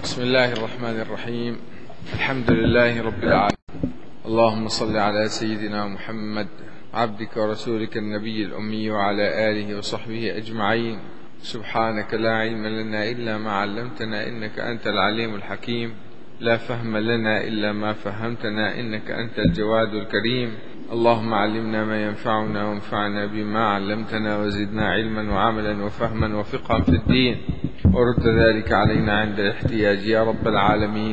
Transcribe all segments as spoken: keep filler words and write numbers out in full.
بسم الله الرحمن الرحيم. الحمد لله رب العالمين. اللهم صل على سيدنا محمد عبدك ورسولك النبي الأمي وعلى آله وصحبه أجمعين. سبحانك لا علم لنا إلا ما علمتنا إنك أنت العليم الحكيم. لا فهم لنا إلا ما فهمتنا إنك أنت الجواد الكريم. اللهم علمنا ما ينفعنا وانفعنا بما علمتنا وزدنا علما وعملا وفهما وفقها في الدين، ورد ذلك علينا عند الاحتياج يا رب العالمين.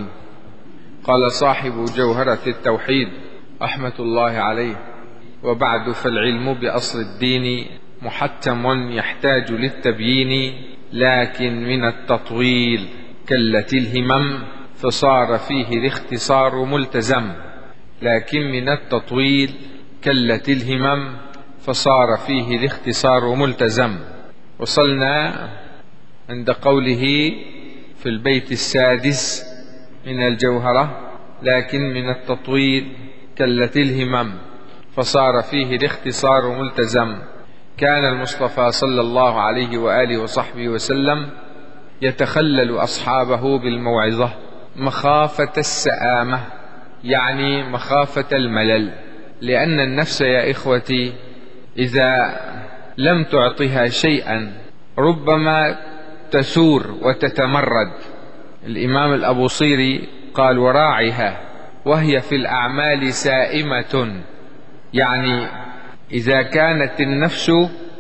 قال صاحب جوهرة التوحيد رحمة الله عليه: وبعد فالعلم بأصل الدين محتم يحتاج للتبيين، لكن من التطويل كلت الهمم فصار فيه الاختصار ملتزم. لكن من التطويل كلت الهمم فصار فيه الاختصار ملتزم. وصلنا عند قوله في البيت السادس من الجوهرة: لكن من التطويل كلت الهمم فصار فيه الاختصار ملتزم. كان المصطفى صلى الله عليه وآله وصحبه وسلم يتخلل أصحابه بالموعظة مخافة السآمة، يعني مخافة الملل، لأن النفس يا إخوتي إذا لم تعطها شيئا ربما تسور وتتمرد. الإمام الأبوصيري قال: وراعها وهي في الأعمال سائمة، يعني إذا كانت النفس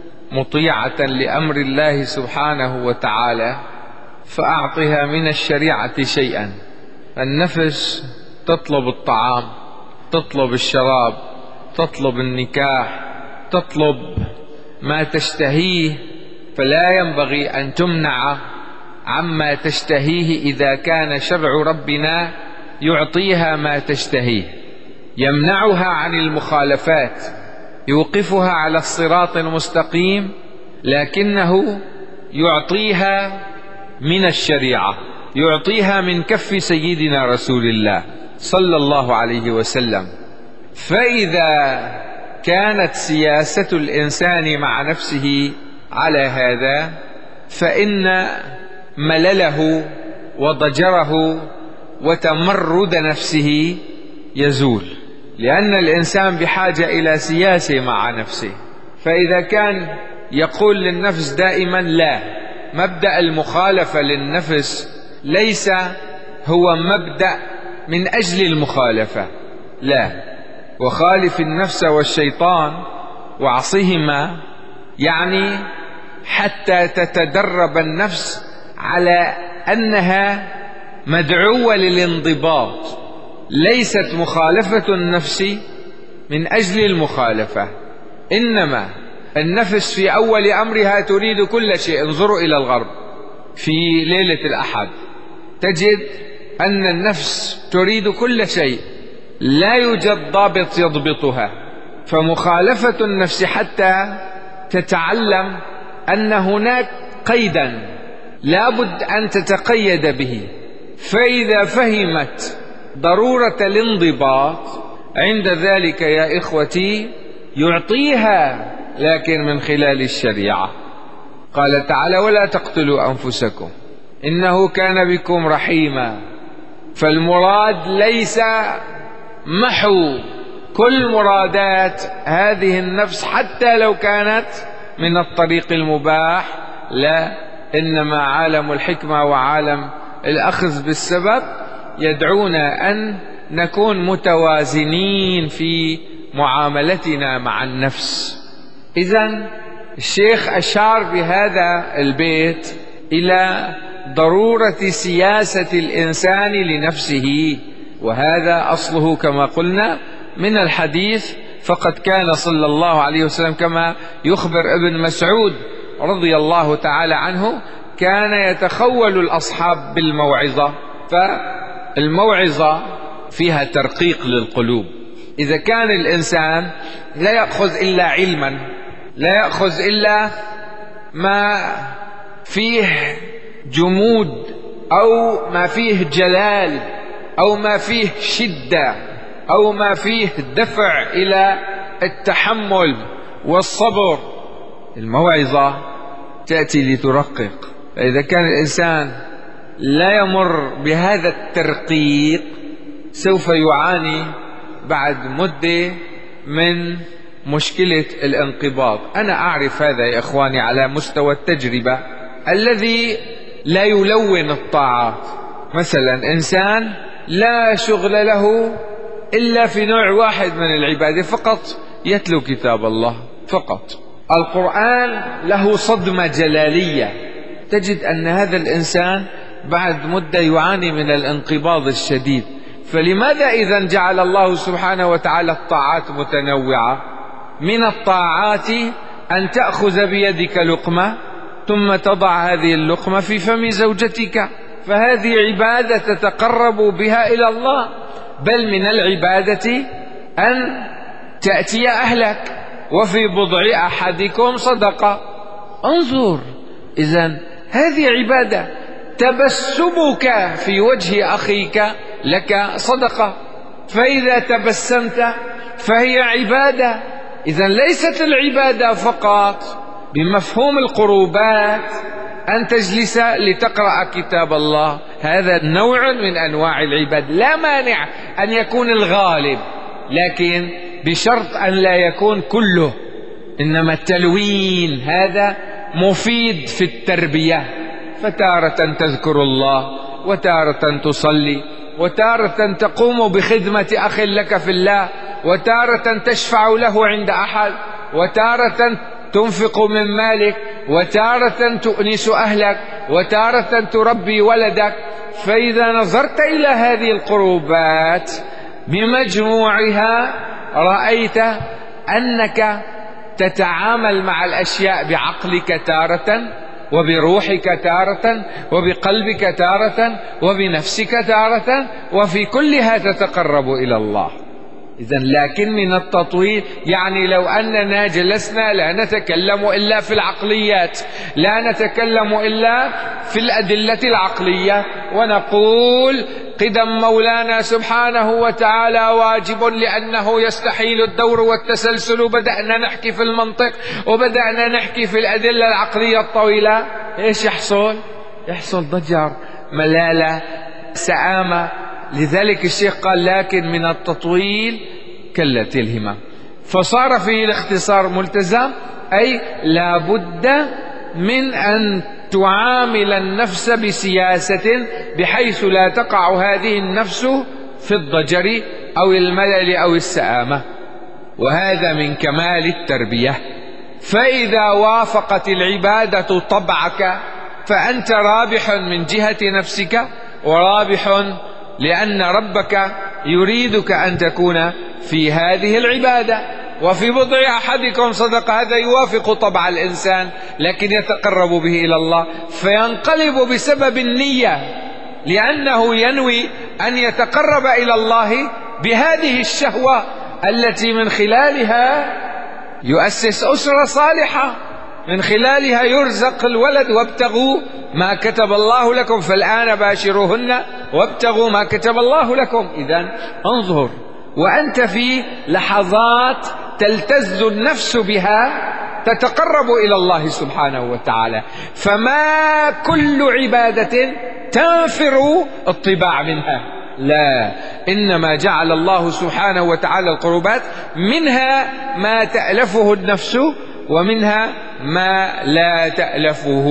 مطيعة لأمر الله سبحانه وتعالى فأعطها من الشريعة شيئا. النفس تطلب الطعام، تطلب الشراب، تطلب النكاح، تطلب ما تشتهيه، فلا ينبغي أن تمنع عما تشتهيه إذا كان شرع ربنا يعطيها ما تشتهيه، يمنعها عن المخالفات، يوقفها على الصراط المستقيم، لكنه يعطيها من الشريعة، يعطيها من كف سيدنا رسول الله صلى الله عليه وسلم. فإذا كانت سياسة الإنسان مع نفسه على هذا فإن ملله وضجره وتمرد نفسه يزول، لأن الإنسان بحاجة إلى سياسة مع نفسه. فإذا كان يقول للنفس دائما لا، مبدأ المخالفة للنفس ليس هو مبدأ من أجل المخالفة، لا، وخالف النفس والشيطان وعصهما، يعني حتى تتدرب النفس على أنها مدعوة للانضباط. ليست مخالفة النفس من أجل المخالفة، إنما النفس في أول أمرها تريد كل شيء. انظروا إلى الغرب في ليلة الأحد تجد أن النفس تريد كل شيء، لا يوجد ضابط يضبطها. فمخالفة النفس حتى تتعلم أن هناك قيدا لابد أن تتقيد به، فإذا فهمت ضرورة الانضباط عند ذلك يا إخوتي يعطيها، لكن من خلال الشريعة. قال تعالى: ولا تقتلوا أنفسكم إنه كان بكم رحيما. فالمراد ليس محو كل مرادات هذه النفس حتى لو كانت من الطريق المباح، لا، إنما عالم الحكمة وعالم الأخذ بالسبب يدعونا أن نكون متوازنين في معاملتنا مع النفس. إذن الشيخ أشار بهذا البيت إلى ضرورة سياسة الإنسان لنفسه، وهذا أصله كما قلنا من الحديث. فقد كان صلى الله عليه وسلم كما يخبر ابن مسعود رضي الله تعالى عنه كان يتخول الأصحاب بالموعظة، فالموعظة فيها ترقيق للقلوب. إذا كان الإنسان لا يأخذ إلا علما، لا يأخذ إلا ما فيه جمود أو ما فيه جلال أو ما فيه شدة أو ما فيه دفع إلى التحمل والصبر، الموعظة تأتي لترقق. فإذا كان الإنسان لا يمر بهذا الترقيق سوف يعاني بعد مدة من مشكلة الانقباض. أنا أعرف هذا يا إخواني على مستوى التجربة. الذي لا يلون الطاعات، مثلا إنسان لا شغل له إلا في نوع واحد من العبادة فقط، يتلو كتاب الله فقط. القرآن له صدمة جلالية، تجد أن هذا الإنسان بعد مدة يعاني من الانقباض الشديد. فلماذا إذا جعل الله سبحانه وتعالى الطاعات متنوعة؟ من الطاعات أن تأخذ بيدك لقمة ثم تضع هذه اللقمة في فم زوجتك، فهذه عبادة تتقرب بها إلى الله. بل من العبادة أن تأتي أهلك وفي بضع أحدكم صدقة. انظر، إذن هذه عبادة. تبسمك في وجه أخيك لك صدقة، فإذا تبسمت فهي عبادة. إذن ليست العبادة فقط بمفهوم القربات أن تجلس لتقرأ كتاب الله، هذا نوع من أنواع العبادة، لا مانع أن يكون الغالب، لكن بشرط أن لا يكون كله. إنما التلوين هذا مفيد في التربية، فتارة تذكر الله، وتارة تصلي، وتارة تقوم بخدمة أخ لك في الله، وتارة تشفع له عند أحد، وتارة تنفق من مالك، وتارة تؤنس أهلك، وتارة تربي ولدك. فإذا نظرت إلى هذه القربات بمجموعها رأيت أنك تتعامل مع الأشياء بعقلك تارة، وبروحك تارة، وبقلبك تارة، وبنفسك تارة، وفي كلها تتقرب إلى الله. إذن لكن من التطويل يعني لو أننا جلسنا لا نتكلم إلا في العقليات، لا نتكلم إلا في الأدلة العقلية، ونقول قدم مولانا سبحانه وتعالى واجب لأنه يستحيل الدور والتسلسل، وبدأنا نحكي في المنطق وبدأنا نحكي في الأدلة العقلية الطويلة، إيش يحصل؟ يحصل ضجر، ملالة، سآمة. لذلك الشيخ قال لكن من التطويل كلت الهمة، فصار فيه الاختصار ملتزم، أي لا بد من أن تعامل النفس بسياسة بحيث لا تقع هذه النفس في الضجر أو الملل أو السآمة، وهذا من كمال التربية. فإذا وافقت العبادة طبعك فأنت رابح من جهة نفسك، ورابح لأن ربك يريدك أن تكون في هذه العبادة. وفي بضع أحدكم صدقة، هذا يوافق طبع الإنسان لكن يتقرب به إلى الله، فينقلب بسبب النية، لأنه ينوي أن يتقرب إلى الله بهذه الشهوة التي من خلالها يؤسس أسرة صالحة، من خلالها يرزق الولد. وابتغوا ما كتب الله لكم فالآن باشروهن وابتغوا ما كتب الله لكم. إذن انظر، وأنت في لحظات تلتز النفس بها تتقرب إلى الله سبحانه وتعالى. فما كل عبادة تنفر الطباع منها، لا، إنما جعل الله سبحانه وتعالى القربات منها ما تألفه النفس ومنها ما لا تألفه.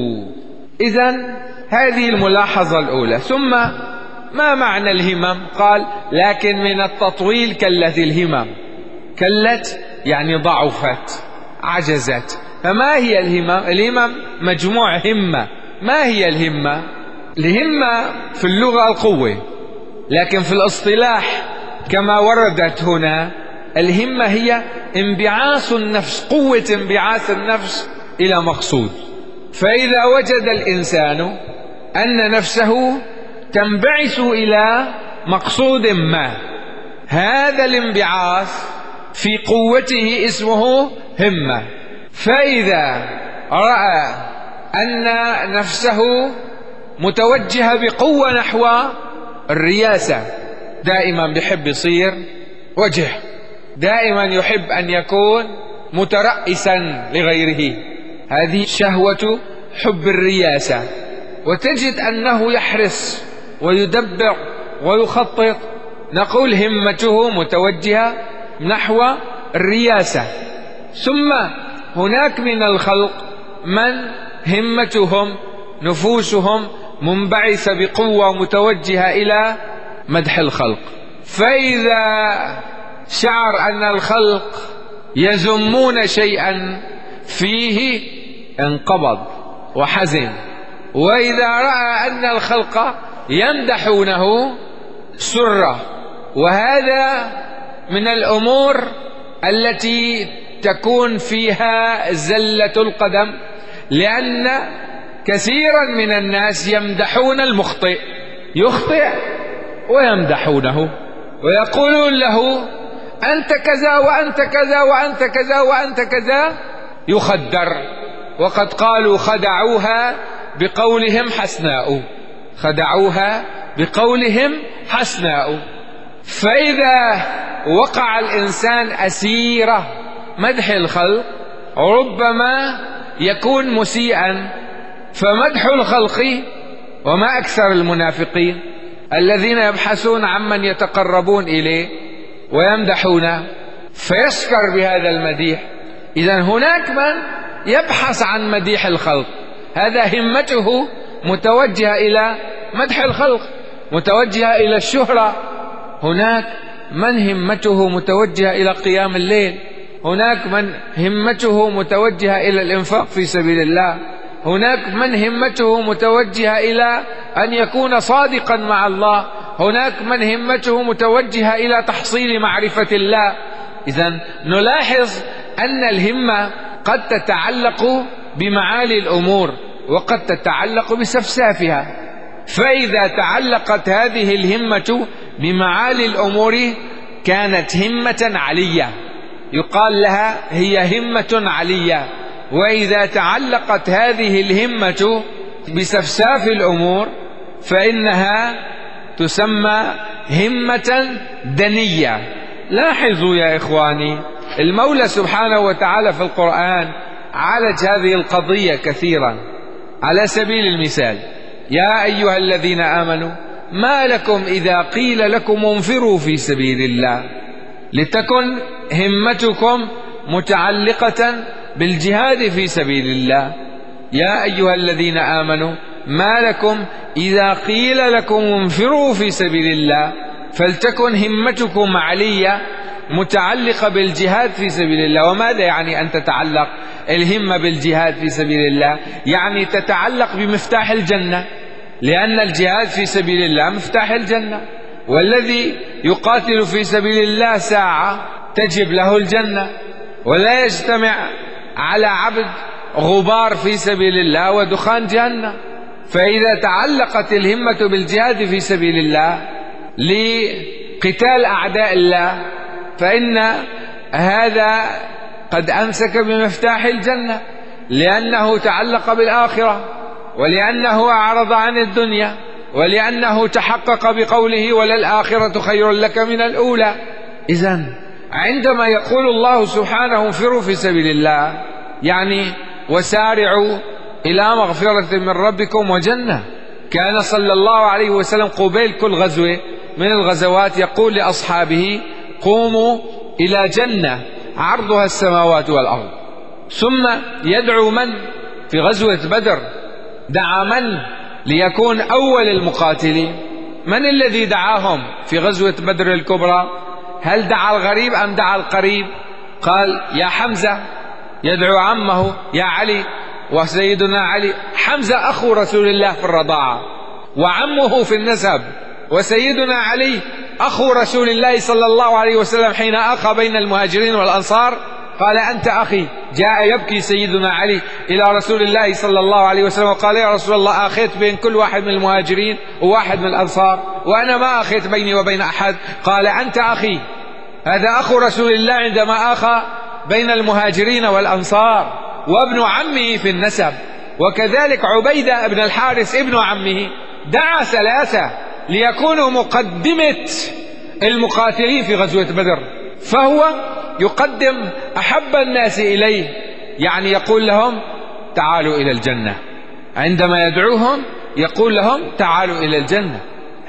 إذن هذه الملاحظة الأولى. ثم ما معنى الهمم؟ قال لكن من التطويل كلت الهمم. كلت يعني ضعفت، عجزت. فما هي الهمم؟ الهمم مجموع همة. ما هي الهمة؟ الهمة في اللغة القوة، لكن في الاصطلاح كما وردت هنا الهمة هي انبعاث النفس، قوة انبعاث النفس إلى مقصود. فإذا وجد الإنسان أن نفسه تنبعث إلى مقصود ما، هذا الانبعاث في قوته اسمه همة. فإذا رأى أن نفسه متوجهة بقوة نحو الرياسة، دائما بيحب يصير وجه، دائما يحب أن يكون مترأسا لغيره، هذه شهوة حب الرياسة. وتجد أنه يحرص ويدبر ويخطط، نقول همته متوجهة نحو الرياسة. ثم هناك من الخلق من همتهم نفوسهم منبعثة بقوة متوجهة إلى مدح الخلق، فإذا شعر أن الخلق يذمون شيئا فيه انقبض وحزن، وإذا رأى أن الخلق يمدحونه سر. وهذا من الأمور التي تكون فيها زلة القدم، لأن كثيرا من الناس يمدحون المخطئ، يخطئ ويمدحونه ويقولون له أنت كذا وأنت كذا وأنت كذا وأنت كذا، يخدر. وقد قالوا خدعوها بقولهم حسناء، خدعوها بقولهم حسناء. فإذا وقع الإنسان أسير مدح الخلق ربما يكون مسيئا. فمدح الخلق، وما أكثر المنافقين الذين يبحثون عمن يتقربون إليه ويمدحونه، فيسكر بهذا المديح. إذن هناك من يبحث عن مديح الخلق، هذا همته متوجهة إلى مدح الخلق، متوجهة إلى الشهرة. هناك من همته متوجهة إلى قيام الليل، هناك من همته متوجهة إلى الإنفاق في سبيل الله، هناك من همته متوجهة إلى أن يكون صادقا مع الله، هناك من همته متوجهة إلى تحصيل معرفة الله. إذن نلاحظ أن الهمة قد تتعلق بمعالي الأمور وقد تتعلق بسفسافها. فإذا تعلقت هذه الهمة بمعالي الأمور كانت همة علية، يقال لها هي همة علية. وإذا تعلقت هذه الهمة بسفساف الأمور فإنها تسمى همة دنية. لاحظوا يا إخواني، المولى سبحانه وتعالى في القرآن عالج هذه القضية كثيرا. على سبيل المثال: يا أيها الذين آمنوا ما لكم إذا قيل لكم انفروا في سبيل الله، لتكن همتكم متعلقة بالجهاد في سبيل الله. يا أيها الذين آمنوا ما لكم إذا قيل لكم انفروا في سبيل الله، فلتكن همتكم علية متعلقة بالجهاد في سبيل الله. وماذا يعني أن تتعلق الهمة بالجهاد في سبيل الله؟ يعني تتعلق بمفتاح الجنة، لأن الجهاد في سبيل الله مفتاح الجنة، والذي يقاتل في سبيل الله ساعة تجب له الجنة. ولا يجتمع على عبد غبار في سبيل الله ودخان جهنم. فإذا تعلقت الهمة بالجهاد في سبيل الله لقتال أعداء الله فإن هذا قد أمسك بمفتاح الجنة، لأنه تعلق بالآخرة، ولأنه أعرض عن الدنيا، ولأنه تحقق بقوله وللآخرة خير لك من الأولى. إذن عندما يقول الله سبحانه انفروا في سبيل الله يعني وسارعوا إلى مغفرة من ربكم وجنة. كان صلى الله عليه وسلم قبيل كل غزوة من الغزوات يقول لأصحابه قوموا إلى جنة عرضها السماوات والأرض. ثم يدعو من في غزوة بدر؟ دعا من ليكون أول المقاتلين؟ من الذي دعاهم في غزوة بدر الكبرى؟ هل دعا الغريب أم دعا القريب؟ قال يا حمزة، يدعو عمه يا علي، وسيدنا علي حمزة أخو رسول الله في الرضاعة وعمه في النسب، وسيدنا علي أخو رسول الله صلى الله عليه وسلم حين أخى بين المهاجرين والأنصار قال أنت أخي. جاء يبكي سيدنا علي إلى رسول الله صلى الله عليه وسلم وقال يا رسول الله أخيت بين كل واحد من المهاجرين وواحد من الأنصار وأنا ما أخيت بيني وبين أحد. قال أنت أخي، هذا أخو رسول الله عندما أخى بين المهاجرين والأنصار وابن عمه في النسب. وكذلك عبيدة بن الحارث ابن عمه دعا ثلاثة ليكونوا مقدمة المقاتلين في غزوة بدر، فهو يقدم أحب الناس إليه، يعني يقول لهم تعالوا إلى الجنة. عندما يدعوهم يقول لهم تعالوا إلى الجنة.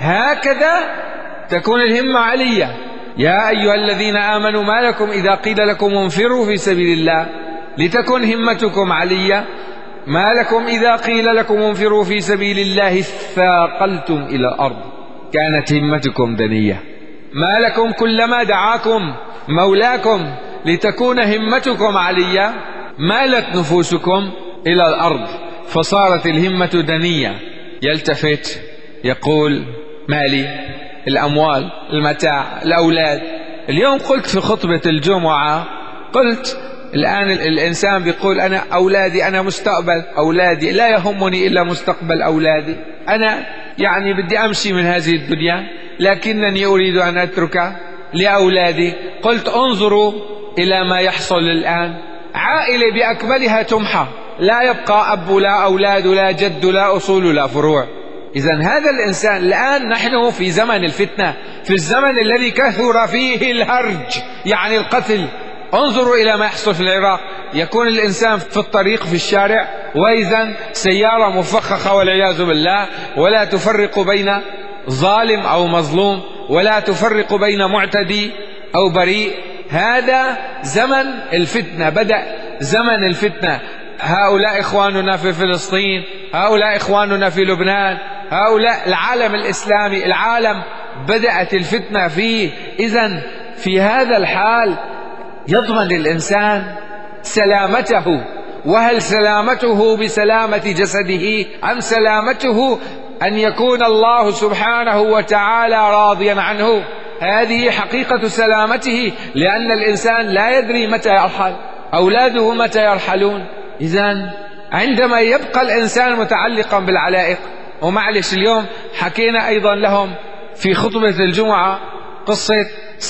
هكذا تكون الهمة علية. يا أيها الذين آمنوا ما لكم إذا قيل لكم انفروا في سبيل الله لتكن همتكم علية. ما لكم إذا قيل لكم انفروا في سبيل الله اثاقلتم إلى الأرض كانت همتكم دنية. ما لكم كلما دعاكم مولاكم لتكون همتكم علية مالت نفوسكم إلى الأرض فصارت الهمة دنية. يلتفت يقول مالي، الأموال، المتاع، الأولاد. اليوم قلت في خطبة الجمعة، قلت الآن الإنسان بيقول أنا أولادي، أنا مستقبل أولادي، لا يهمني إلا مستقبل أولادي. أنا يعني بدي أمشي من هذه الدنيا لكنني أريد أن أترك لأولادي. قلت انظروا إلى ما يحصل الآن، عائلة بأكملها تمحى، لا يبقى أب لا أولاد لا جد لا أصول لا فروع. إذن هذا الإنسان الآن نحن في زمن الفتنة، في الزمن الذي كثر فيه الهرج يعني القتل. انظروا إلى ما يحصل في العراق، يكون الإنسان في الطريق في الشارع وإذا سيارة مفخخة والعياذ بالله، ولا تفرق بين ظالم أو مظلوم، ولا تفرق بين معتدي أو بريء. هذا زمن الفتنة، بدأ زمن الفتنة. هؤلاء إخواننا في فلسطين، هؤلاء إخواننا في لبنان، هؤلاء العالم الإسلامي، العالم بدأت الفتنة فيه. إذن في هذا الحال يضمن الإنسان سلامته. وهل سلامته بسلامة جسده أم سلامته أن يكون الله سبحانه وتعالى راضيا عنه؟ هذه حقيقة سلامته، لأن الإنسان لا يدري متى يرحل، أولاده متى يرحلون. إذن عندما يبقى الإنسان متعلقا بالعلائق، ومعلش اليوم حكينا أيضا لهم في خطبة الجمعة قصة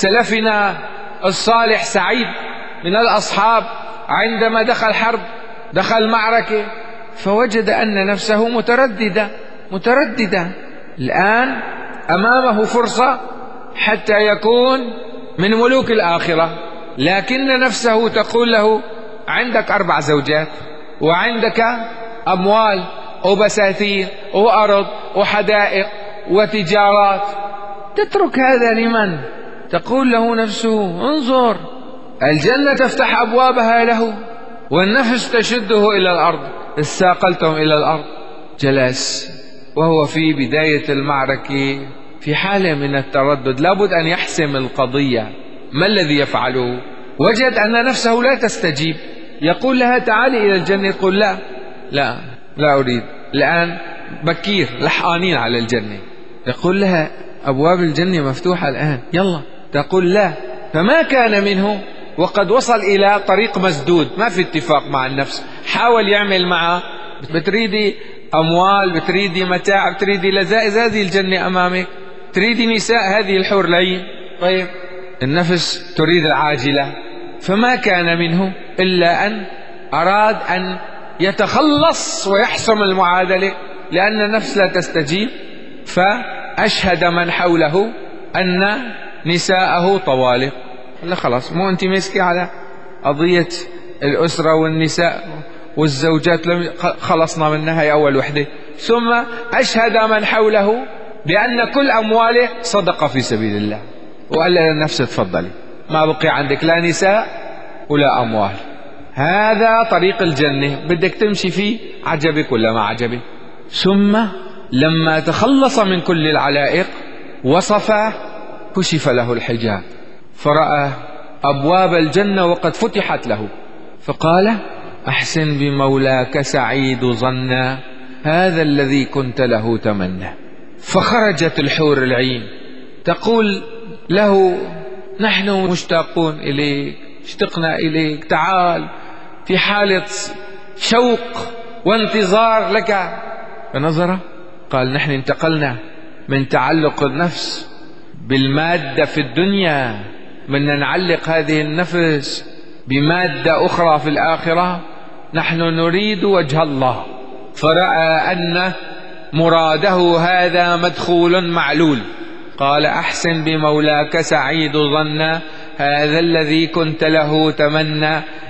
سلفنا الصالح سعيد من الأصحاب، عندما دخل حرب، دخل معركة، فوجد أن نفسه مترددة مترددة الآن أمامه فرصة حتى يكون من ملوك الآخرة، لكن نفسه تقول له عندك أربع زوجات وعندك أموال وبساتين وأرض وحدائق وتجارات، تترك هذا لمن؟ تقول له نفسه انظر، الجنة تفتح أبوابها له والنفس تشده إلى الأرض. استاقلتم إلى الأرض. جلس وهو في بداية المعركة في حالة من التردد، لابد أن يحسم القضية. ما الذي يفعله؟ وجد أن نفسه لا تستجيب. يقول لها تعالي إلى الجنة، تقول لا لا لا أريد، الآن بكير لحقانين على الجنة. يقول لها أبواب الجنة مفتوحة الآن، يلا. تقول لا. فما كان منه وقد وصل إلى طريق مسدود، ما في اتفاق مع النفس. حاول يعمل معها، بتريدي أموال، بتريدي متاع، بتريدي لذائذ، هذه الجنة أمامك. تريدي نساء، هذه الحور العين. طيب النفس تريد العاجلة. فما كان منه إلا أن أراد أن يتخلص ويحسم المعادلة، لأن النفس لا تستجيب. فأشهد من حوله أن نساءه طوالق. قال خلاص، مو أنت مسكي على قضية الأسرة والنساء والزوجات، خلصنا منها، هي أول وحدة. ثم أشهد من حوله بأن كل أمواله صدقة في سبيل الله، وقال للنفس تفضلي، ما بقي عندك لا نساء ولا أموال، هذا طريق الجنة، بدك تمشي فيه، عجبك ولا ما عجبك. ثم لما تخلص من كل العلائق وصفه، كشف له الحجاب فرأى أبواب الجنة وقد فتحت له، فقال أحسن بمولاك سعيد ظنا، هذا الذي كنت له تمنى. فخرجت الحور العين تقول له نحن مشتاقون إليك، اشتقنا إليك، تعال، في حالة شوق وانتظار لك. فنظر قال نحن انتقلنا من تعلق النفس بالمادة في الدنيا، من نعلق هذه النفس بمادة أخرى في الآخرة، نحن نريد وجه الله. فرأى أن مراده هذا مدخول معلول، قال أحسن بمولاك سعيد ظنا، هذا الذي كنت له تمنى.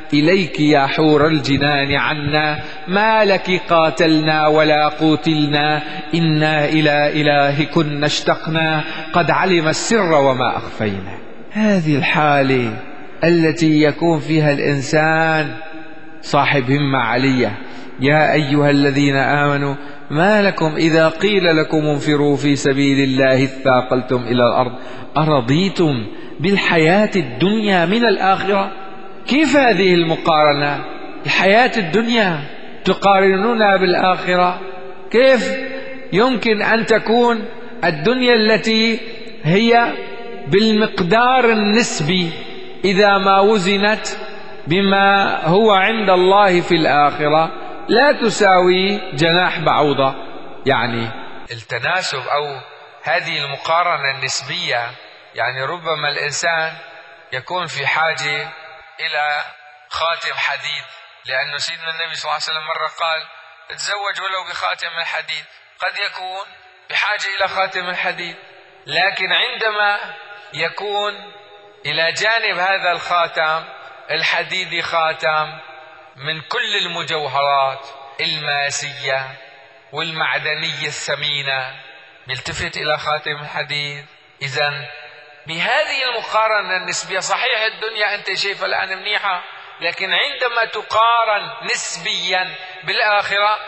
إليك يا حور الجنان عنا، ما لك قاتلنا ولا قوتلنا، إنا إلى إلهكن اشتقنا، قد علم السر وما أخفينا. هذه الحالة التي يكون فيها الإنسان صاحب همة عالية. يا أيها الذين آمنوا ما لكم إذا قيل لكم انفروا في سبيل الله اثاقلتم إلى الأرض أرضيتم بالحياة الدنيا من الآخرة. كيف هذه المقارنة؟ الحياة الدنيا تقارنونها بالآخرة؟ كيف يمكن أن تكون الدنيا التي هي بالمقدار النسبي إذا ما وزنت بما هو عند الله في الآخرة لا تساوي جناح بعوضة؟ يعني التناسب أو هذه المقارنة النسبية، يعني ربما الإنسان يكون في حاجة إلى خاتم حديد، لأن سيدنا النبي صلى الله عليه وسلم مرة قال تزوج ولو بخاتم الحديد. قد يكون بحاجة إلى خاتم الحديد، لكن عندما يكون إلى جانب هذا الخاتم الحديدي خاتم من كل المجوهرات الماسية والمعدنية الثمينة، يلتفت إلى خاتم الحديد. إذن بهذه المقارنة النسبية، صحيح الدنيا أنت شايفها الآن منيحة، لكن عندما تقارن نسبيا بالآخرة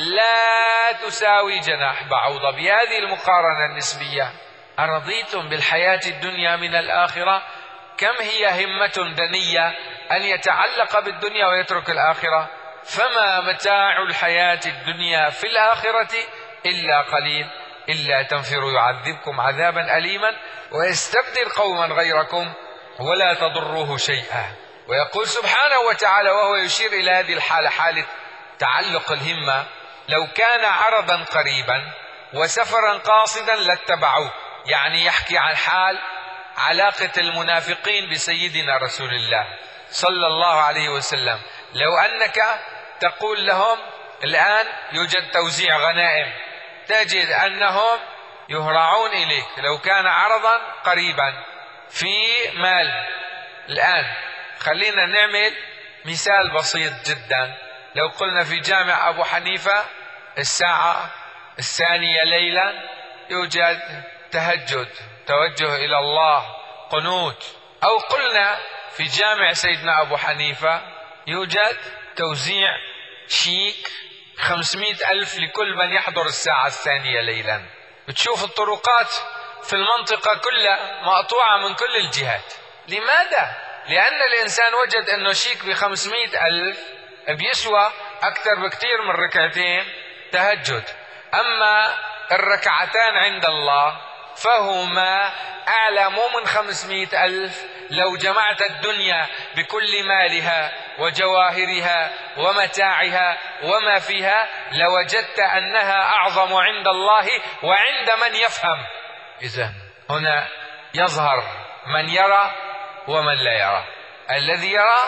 لا تساوي جناح بعوضة. بهذه المقارنة النسبية أرضيتم بالحياة الدنيا من الآخرة؟ كم هي همة دنية أن يتعلق بالدنيا ويترك الآخرة. فما متاع الحياة الدنيا في الآخرة إلا قليل، إلا تنفروا يعذبكم عذابا أليما ويستبدل قوما غيركم ولا تضروه شيئا. ويقول سبحانه وتعالى وهو يشير إلى هذه الحالة، حالة تعلق الهمة: لو كان عرضا قريبا وسفرا قاصدا لاتبعوه. يعني يحكي عن حال علاقة المنافقين بسيدنا رسول الله صلى الله عليه وسلم. لو أنك تقول لهم الآن يوجد توزيع غنائم، تجد أنهم يهرعون إليك لو كان عرضا قريبا في مال. الآن خلينا نعمل مثال بسيط جدا. لو قلنا في جامع أبو حنيفة الساعة الثانية ليلا يوجد تهجد، توجه إلى الله، قنوت. أو قلنا في جامع سيدنا أبو حنيفة يوجد توزيع شيك خمسمائة ألف لكل من يحضر الساعة الثانية ليلا. بتشوف الطرقات في المنطقة كلها مقطوعة من كل الجهات. لماذا؟ لأن الإنسان وجد أنه شيك بخمسمائة ألف بيسوى أكثر بكثير من ركعتين تهجد. أما الركعتان عند الله فهما أعلى مو من خمسمائة ألف. لو جمعت الدنيا بكل مالها وجواهرها ومتاعها وما فيها لوجدت أنها أعظم عند الله وعند من يفهم. إذن هنا يظهر من يرى ومن لا يرى. الذي يرى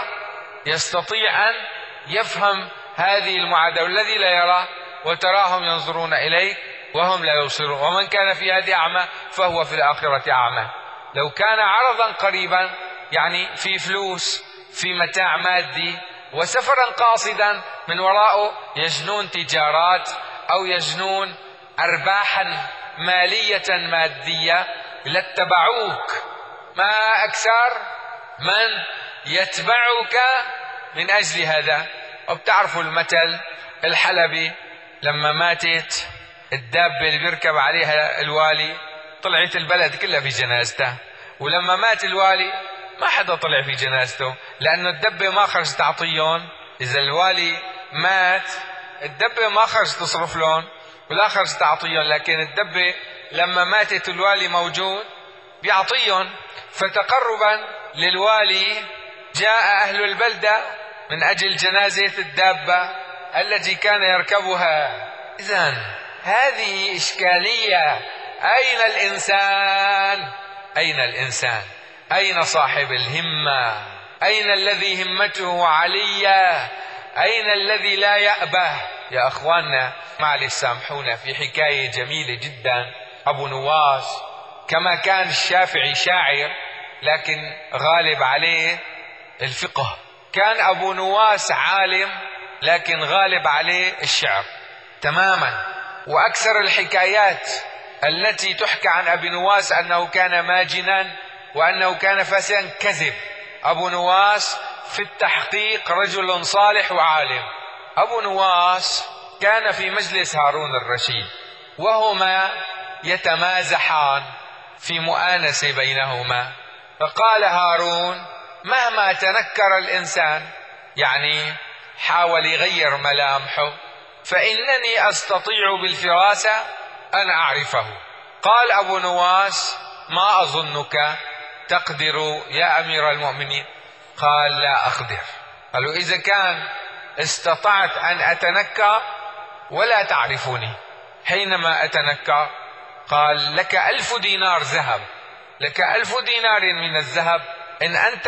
يستطيع أن يفهم هذه المعادلة، والذي لا يرى وتراهم ينظرون إليك وهم لا يبصرون. ومن كان في هذه أعمى فهو في الآخرة أعمى. لو كان عرضا قريبا يعني في فلوس، في متاع مادي، وسفرا قاصدا من وراءه يجنون تجارات أو يجنون أرباحا مالية مادية لاتبعوك. ما أكثر من يتبعك من أجل هذا. وبتعرفوا المثل الحلبي لما ماتت الدابة اللي بيركب عليها الوالي طلعت البلد كلها في جنازته، ولما مات الوالي ما حدا طلع في جنازته لأنه الدبة ما خرج تعطيهم. إذا الوالي مات الدبة ما خرج تصرف لهم ولا خرج تعطيهم، لكن الدبة لما ماتت الوالي موجود بيعطيهم. فتقربا للوالي جاء أهل البلدة من أجل جنازة الدابة التي كان يركبها. إذن هذه إشكالية. أين الإنسان؟ أين الإنسان؟ أين صاحب الهمة؟ أين الذي همته عالية؟ أين الذي لا يأبه؟ يا أخواننا معلش سامحونا في حكاية جميلة جدا. أبو نواس كما كان الشافعي شاعر لكن غالب عليه الفقه، كان أبو نواس عالم لكن غالب عليه الشعر تماما، وأكثر الحكايات التي تحكى عن أبي نواس أنه كان ماجنا وأنه كان فاسقا كذب. أبو نواس في التحقيق رجل صالح وعالم. أبو نواس كان في مجلس هارون الرشيد وهما يتمازحان في مؤانسة بينهما، فقال هارون: مهما تنكر الإنسان، يعني حاول يغير ملامحه، فإنني أستطيع بالفراسة أن أعرفه. قال أبو نواس: ما أظنك تقدر يا أمير المؤمنين. قال: لا أقدر. قالوا: إذا كان استطعت أن أتنكر ولا تعرفني حينما أتنكر. قال: لك ألف دينار ذهب، لك ألف دينار من الذهب إن أنت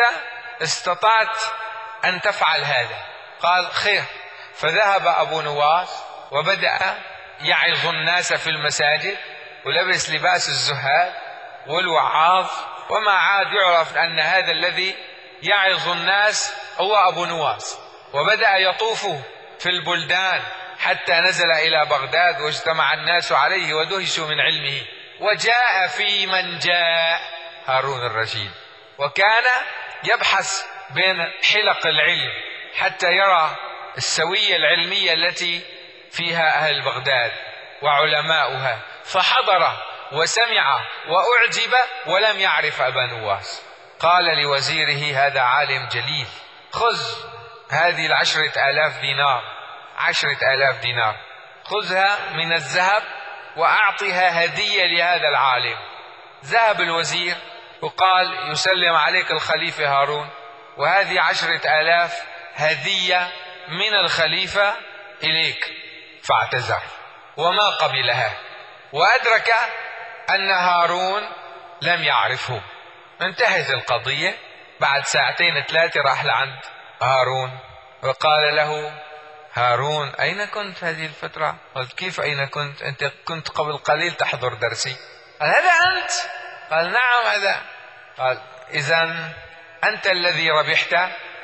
استطعت أن تفعل هذا. قال: خير. فذهب أبو نواس وبدأ يعظ الناس في المساجد ولبس لباس الزهاد والوعاظ، وما عاد يعرف أن هذا الذي يعظ الناس هو أبو نواس، وبدأ يطوف في البلدان حتى نزل إلى بغداد واجتمع الناس عليه ودهشوا من علمه. وجاء في من جاء هارون الرشيد، وكان يبحث بين حلق العلم حتى يرى السوية العلمية التي فيها أهل بغداد وعلماؤها، فحضر وسمع وأعجب ولم يعرف أبا نواس. قال لوزيره: هذا عالم جليل، خذ هذه العشرة آلاف دينار، عشرة آلاف دينار، خذها من الذهب وأعطها هدية لهذا العالم. ذهب الوزير وقال: يسلم عليك الخليفة هارون، وهذه عشرة آلاف هدية من الخليفة إليك. فاعتذر وما قبلها، وأدرك أن هارون لم يعرفه. انتهت القضية. بعد ساعتين ثلاثة راح لعند هارون وقال له: هارون، أين كنت هذه الفترة؟ قلت: كيف أين كنت؟ أنت كنت قبل قليل تحضر درسي. قال: هذا أنت؟ قال: نعم هذا. قال: إذن أنت الذي ربحت،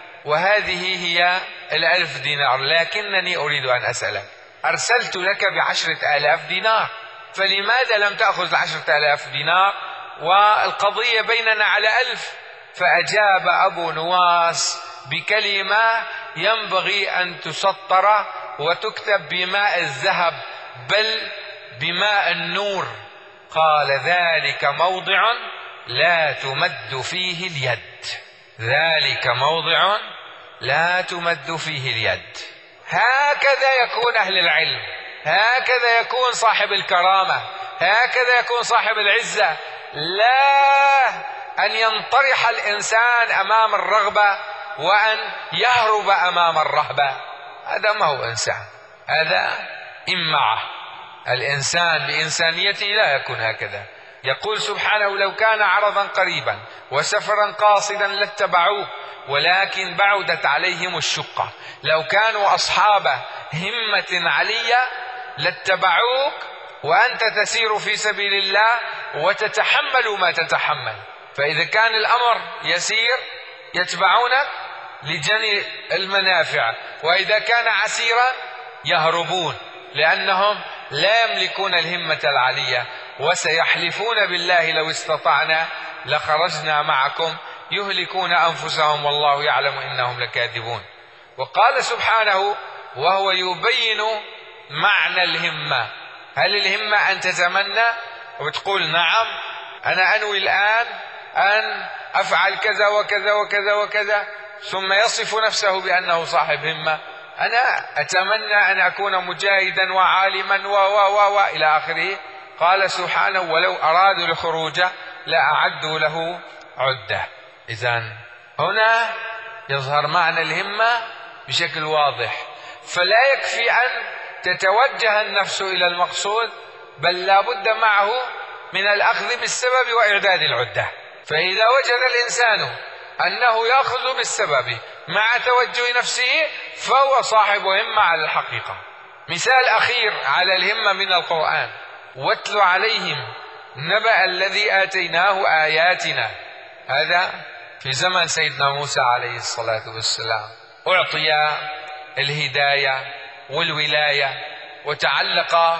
وهذه هي الألف دينار، لكنني أريد أن أسألك، أرسلت لك بعشرة آلاف دينار، فلماذا لم تأخذ العشرة آلاف دينار والقضية بيننا على ألف؟ فأجاب أبو نواس بكلمة ينبغي أن تسطر وتكتب بماء الذهب بل بماء النور. قال: ذلك موضع لا تمد فيه اليد، ذلك موضع لا تمد فيه اليد. هكذا يكون أهل العلم، هكذا يكون صاحب الكرامة، هكذا يكون صاحب العزة. لا أن ينطرح الإنسان أمام الرغبة وأن يهرب أمام الرهبة، هذا ما هو إنسان، هذا إمعة. الإنسان بإنسانيته لا يكون هكذا. يقول سبحانه: لو كان عرضا قريبا وسفرا قاصدا لاتبعوه ولكن بعدت عليهم الشقة. لو كانوا أصحاب همة علية لاتبعوك وأنت تسير في سبيل الله وتتحمل ما تتحمل. فإذا كان الأمر يسير يتبعونك لجني المنافع، وإذا كان عسيرا يهربون، لأنهم لا يملكون الهمة العالية. وسيحلفون بالله لو استطعنا لخرجنا معكم يهلكون أنفسهم والله يعلم إنهم لكاذبون. وقال سبحانه وهو يبين معنى الهمة: هل الهمة أن تتمنى وتقول نعم أنا أنوي الآن أن أفعل كذا وكذا وكذا وكذا، ثم يصف نفسه بأنه صاحب همة؟ أنا أتمنى أن أكون مجاهدا وعالما و و و و إلى آخره. قال سبحانه: ولو أرادوا الخروج لأعدوا له عدة. إذن هنا يظهر معنى الهمة بشكل واضح. فلا يكفي أن تتوجه النفس إلى المقصود، بل لا بد معه من الأخذ بالسبب وإعداد العدة. فإذا وجد الإنسان أنه يأخذ بالسبب مع توجه نفسه فهو صاحب همة على الحقيقة. مثال أخير على الهمة من القرآن: واتل عليهم نبأ الذي آتيناه آياتنا. هذا في زمن سيدنا موسى عليه الصلاة والسلام أعطي الهداية والولاية وتعلق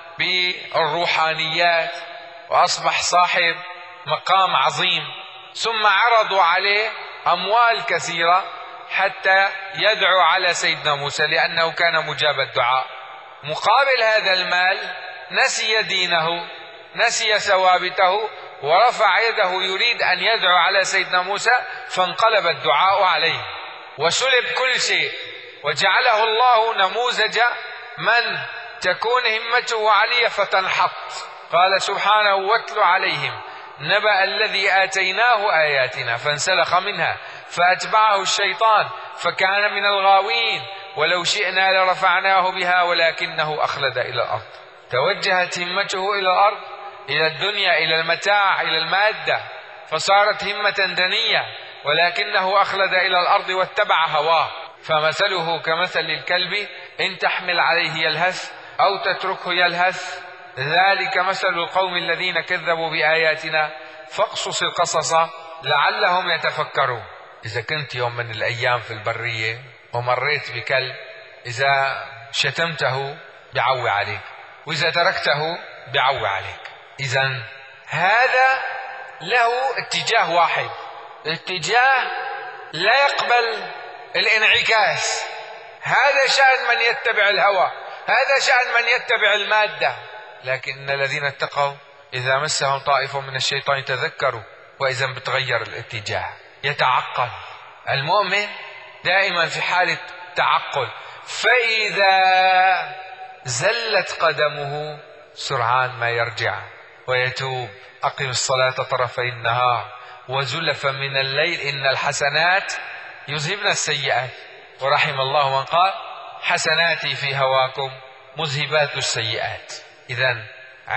بالروحانيات وأصبح صاحب مقام عظيم، ثم عرضوا عليه أموال كثيرة حتى يدعو على سيدنا موسى لأنه كان مجاب الدعاء. مقابل هذا المال نسي دينه، نسي ثوابته، ورفع يده يريد أن يدعو على سيدنا موسى، فانقلب الدعاء عليه وسلب كل شيء، وجعله الله نموذج من تكون همته عالية فتنحط. قال سبحانه: واتل عليهم نبأ الذي آتيناه آياتنا فانسلخ منها فأتبعه الشيطان فكان من الغاوين ولو شئنا لرفعناه بها ولكنه أخلد إلى الأرض. توجهت همته إلى الأرض، إلى الدنيا، إلى المتاع، إلى المادة، فصارت همة دنية، ولكنه أخلد إلى الأرض واتبع هواه. فمثله كمثل الكلب إن تحمل عليه يلهث أو تتركه يلهث، ذلك مثل القوم الذين كذبوا بآياتنا فاقصص القصص لعلهم يتفكرون. إذا كنت يوم من الأيام في البرية ومريت بكلب، إذا شتمته بيعوي عليك، وإذا تركته بيعوي عليك. إذن هذا له اتجاه واحد، اتجاه لا يقبل الانعكاس. هذا شأن من يتبع الهوى، هذا شأن من يتبع المادة. لكن الذين اتقوا إذا مسهم طائف من الشيطان تذكروا، وإذا بتغير الاتجاه يتعقل. المؤمن دائما في حالة تعقل، فإذا زلت قدمه سرعان ما يرجع ويتوب. أقم الصلاة طرفي النهار وزلفا من الليل إن الحسنات يذهبن السيئات، ورحم الله من قال حسناتي في هواكم مذهبات السيئات. إذن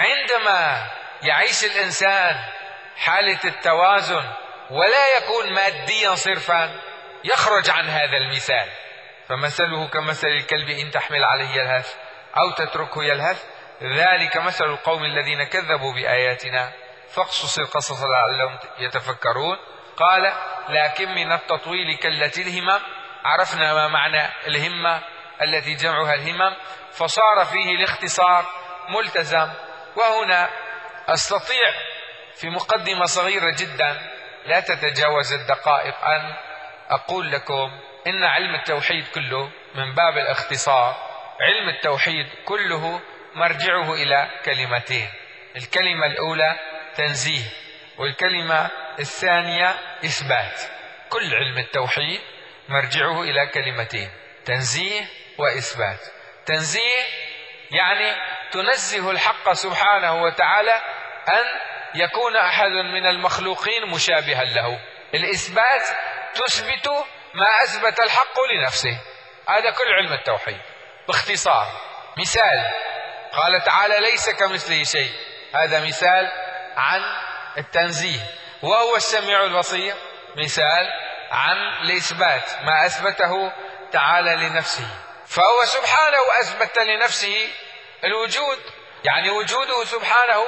عندما يعيش الإنسان حالة التوازن ولا يكون ماديا صرفا يخرج عن هذا المثال. فمثله كمثل الكلب إن تحمل عليه يلهث أو تتركه يلهث، ذلك مثل القوم الذين كذبوا بآياتنا فاقصص القصص لعلهم يتفكرون. قال: لكن من التطويل كالتي الهمم، عرفنا ما معنى الهمة التي جمعها الهمم، فصار فيه الاختصار ملتزم. وهنا أستطيع في مقدمة صغيرة جدا لا تتجاوز الدقائق أن أقول لكم إن علم التوحيد كله من باب الاختصار، علم التوحيد كله مرجعه إلى كلمتين. الكلمة الأولى تنزيه، والكلمة الثانية إثبات. كل علم التوحيد مرجعه إلى كلمتين: تنزيه وإثبات. تنزيه يعني تنزه الحق سبحانه وتعالى أن يكون أحد من المخلوقين مشابها له. الإثبات تثبت ما أثبت الحق لنفسه. هذا كل علم التوحيد باختصار. مثال: قال تعالى: ليس كمثله شيء، هذا مثال عن التنزيه. وهو السميع البصير مثال عن الإثبات ما أثبته تعالى لنفسه. فهو سبحانه أثبت لنفسه الوجود، يعني وجوده سبحانه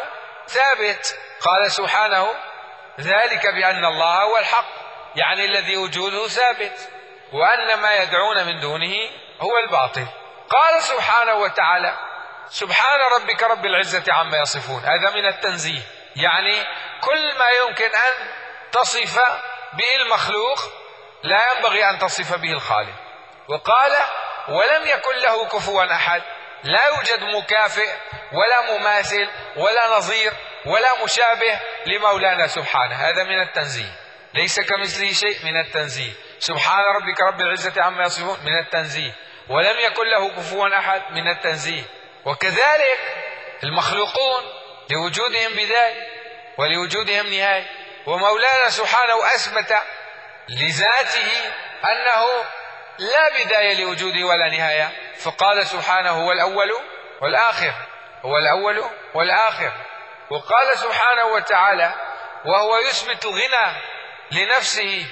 ثابت. قال سبحانه: ذلك بأن الله هو الحق، يعني الذي وجوده ثابت، وأن ما يدعون من دونه هو الباطل. قال سبحانه وتعالى: سبحان ربك رب العزة عما يصفون، هذا من التنزيه، يعني كل ما يمكن أن تصف به المخلوق لا ينبغي أن تصف به الخالق. وقال: ولم يكن له كفوا أحد، لا يوجد مكافئ ولا مماثل ولا نظير ولا مشابه لمولانا سبحانه، هذا من التنزيه. ليس كمثله شيء من التنزيه. سبحان ربك رب العزة عما يصفون من التنزيه. ولم يكن له كفوا أحد من التنزيه. وكذلك المخلوقون لوجودهم بداية ولوجودهم نهاية، ومولانا سبحانه أثبت لذاته أنه لا بداية لوجوده ولا نهاية، فقال سبحانه: هو الأول والآخر، هو الأول والآخر. وقال سبحانه وتعالى: وهو يثبت الغنى لنفسه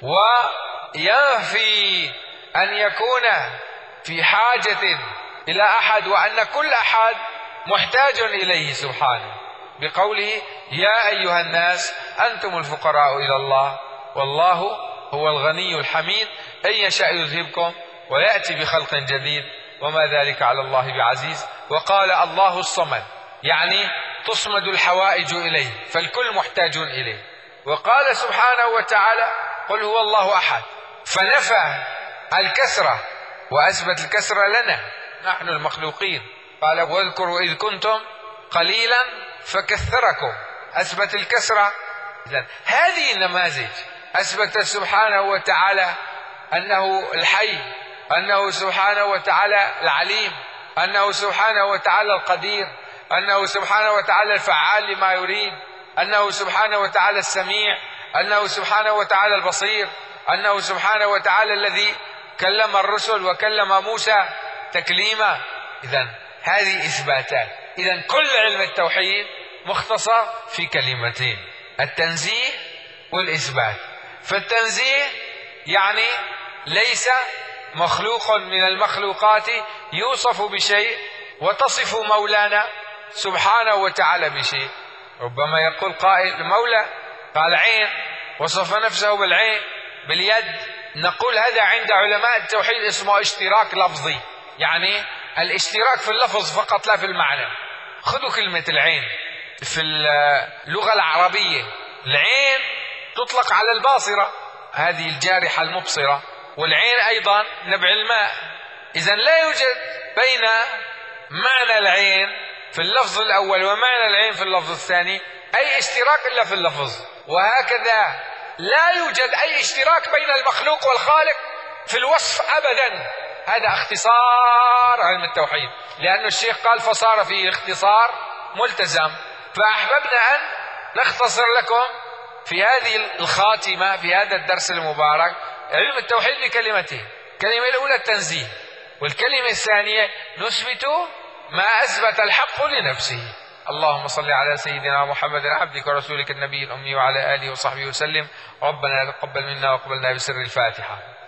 وينفي أن يكون في حاجة إلى أحد، وأن كل أحد محتاج إليه سبحانه، بقوله: يا أيها الناس أنتم الفقراء إلى الله والله هو الغني الحميد، إن يشاء يذهبكم ويأتي بخلق جديد وما ذلك على الله بعزيز. وقال الله الصمد، يعني تصمد الحوائج إليه، فالكل محتاج إليه. وقال سبحانه وتعالى قل هو الله أحد، فنفى الكسرة وأثبت الكسرة لنا نحن المخلوقين. قال واذكروا إذ كنتم قليلا فكثركم، أثبت الكسرة. إذن هذه النماذج أثبت سبحانه وتعالى أنه الحي، أنه سبحانه وتعالى العليم، أنه سبحانه وتعالى القدير، أنه سبحانه وتعالى الفعال لما يريد، أنه سبحانه وتعالى السميع، أنه سبحانه وتعالى البصير، أنه سبحانه وتعالى الذي كلم الرسل وكلم موسى تكليما. إذن هذه إثباتات. إذن كل علم التوحيد مختصر في كلمتين: التنزيه والإثبات. فالتنزيه يعني ليس مخلوق من المخلوقات يوصف بشيء وتصف مولانا سبحانه وتعالى بشيء. ربما يقول قائل المولى قال عين، وصف نفسه بالعين باليد، نقول هذا عند علماء التوحيد اسمه اشتراك لفظي، يعني الاشتراك في اللفظ فقط لا في المعنى. خذوا كلمة العين في اللغة العربية، العين تطلق على الباصرة، هذه الجارحة المبصرة، والعين أيضا نبع الماء. إذن لا يوجد بين معنى العين في اللفظ الأول ومعنى العين في اللفظ الثاني أي اشتراك إلا في اللفظ. وهكذا لا يوجد أي اشتراك بين المخلوق والخالق في الوصف أبدا. هذا اختصار علم التوحيد، لأن الشيخ قال فصار فيه اختصار ملتزم. فأحببنا أن نختصر لكم في هذه الخاتمة في هذا الدرس المبارك علم التوحيد بكلمتين: الكلمة الأولى التنزيه، والكلمة الثانية نثبت ما أثبت الحق لنفسه. اللهم صل على سيدنا محمد عبدك ورسولك النبي الأمي وعلى آله وصحبه وسلم. ربنا تقبل منا وقبلنا بسر الفاتحة.